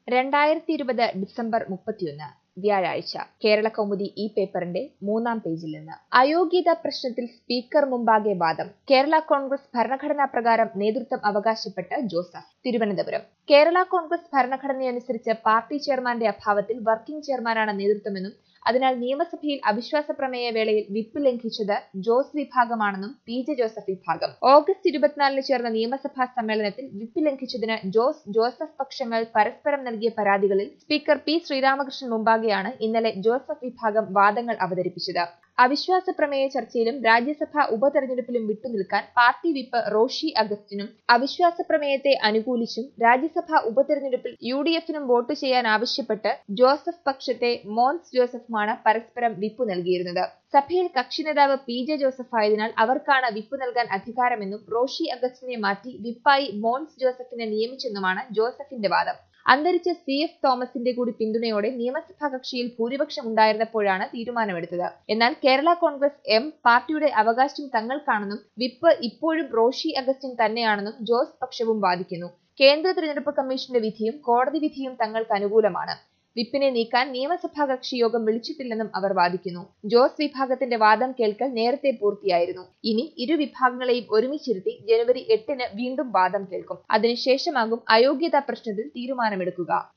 2020 December 31 വ്യാഴാഴ്ച കേരള കൗമുദി ഈ പേപ്പറിന്റെ 3-ാം പേജിൽ നിന്ന് അയോഗ്യതാ പ്രശ്നത്തിൽ സ്പീക്കർ മുമ്പാകെ വാദം. കേരള കോൺഗ്രസ് ഭരണഘടനാ പ്രകാരം നേതൃത്വം അവകാശപ്പെട്ട് ജോസഫ്. തിരുവനന്തപുരം. കേരള കോൺഗ്രസ് ഭരണഘടനയനുസരിച്ച് പാർട്ടി ചെയർമാന്റെ അഭാവത്തിൽ വർക്കിംഗ് ചെയർമാനാണ് നേതൃത്വമെന്നും അതിനാൽ നിയമസഭയിൽ അവിശ്വാസ പ്രമേയ വേളയിൽ വിപ്പ് ലംഘിച്ചത് ജോസ് വിഭാഗമാണെന്നും പി.ജെ. ജോസഫ് വിഭാഗം. ഓഗസ്റ്റ് 24 ചേർന്ന നിയമസഭാ സമ്മേളനത്തിൽ വിപ്പ് ലംഘിച്ചതിന് ജോസഫ് പക്ഷങ്ങൾ പരസ്പരം നൽകിയ പരാതികളിൽ സ്പീക്കർ പി. ശ്രീരാമകൃഷ്ണൻ മുമ്പാകെയാണ് ഇന്നലെ ജോസഫ് വിഭാഗം വാദങ്ങൾ അവതരിപ്പിച്ചത്. അവിശ്വാസ പ്രമേയ ചർച്ചയിലും രാജ്യസഭാ ഉപതെരഞ്ഞെടുപ്പിലും വിട്ടുനിൽക്കാൻ പാർട്ടി വിപ്പ് റോഷി അഗസ്റ്റിനും അവിശ്വാസ പ്രമേയത്തെ അനുകൂലിച്ചും രാജ്യസഭാ ഉപതെരഞ്ഞെടുപ്പിൽ യുഡിഎഫിനും വോട്ട് ചെയ്യാൻ ആവശ്യപ്പെട്ട് ജോസഫ് പക്ഷത്തെ മോൻസ് ജോസഫുമാണ് പരസ്പരം വിപ്പ് നൽകിയിരുന്നത്. സഭയിൽ കക്ഷിനേതാവ് പി.ജെ. ജോസഫ് ആയതിനാൽ അവർക്കാണ് വിപ്പ് നൽകാൻ അധികാരമെന്നും റോഷി അഗസ്റ്റിനെ മാറ്റി വിപ്പായി മോൻസ് ജോസഫിനെ നിയമിച്ചെന്നുമാണ് ജോസഫിന്റെ വാദം. അന്തരിച്ച സി.എഫ്. തോമസിന്റെ കൂടി പിന്തുണയോടെ നിയമസഭാ കക്ഷിയിൽ ഭൂരിപക്ഷം ഉണ്ടായിരുന്നപ്പോഴാണ് തീരുമാനമെടുത്തത്. എന്നാൽ കേരള കോൺഗ്രസ് എം പാർട്ടിയുടെ അവകാശം തങ്ങൾക്കാണെന്നും വിപ്പ് ഇപ്പോഴും റോഷി അഗസ്റ്റിൻ തന്നെയാണെന്നും ജോസ് പക്ഷവും വാദിക്കുന്നു. കേന്ദ്ര തിരഞ്ഞെടുപ്പ് കമ്മീഷന്റെ വിധിയും കോടതി വിധിയും തങ്ങൾക്ക് അനുകൂലമാണ്. വിപ്പിനെ നീക്കാൻ നിയമസഭാ കക്ഷി യോഗം വിളിച്ചിട്ടില്ലെന്നും അവർ വാദിക്കുന്നു. ജോസ് വിഭാഗത്തിന്റെ വാദം കേൾക്കൽ നേരത്തെ പൂർത്തിയായിരുന്നു. ഇനി ഇരു വിഭാഗങ്ങളെയും ഒരുമിച്ചിരുത്തി ജനുവരി 8-ന് വീണ്ടും വാദം കേൾക്കും. അതിനുശേഷമാകും അയോഗ്യതാ പ്രശ്നത്തിൽ തീരുമാനമെടുക്കുക.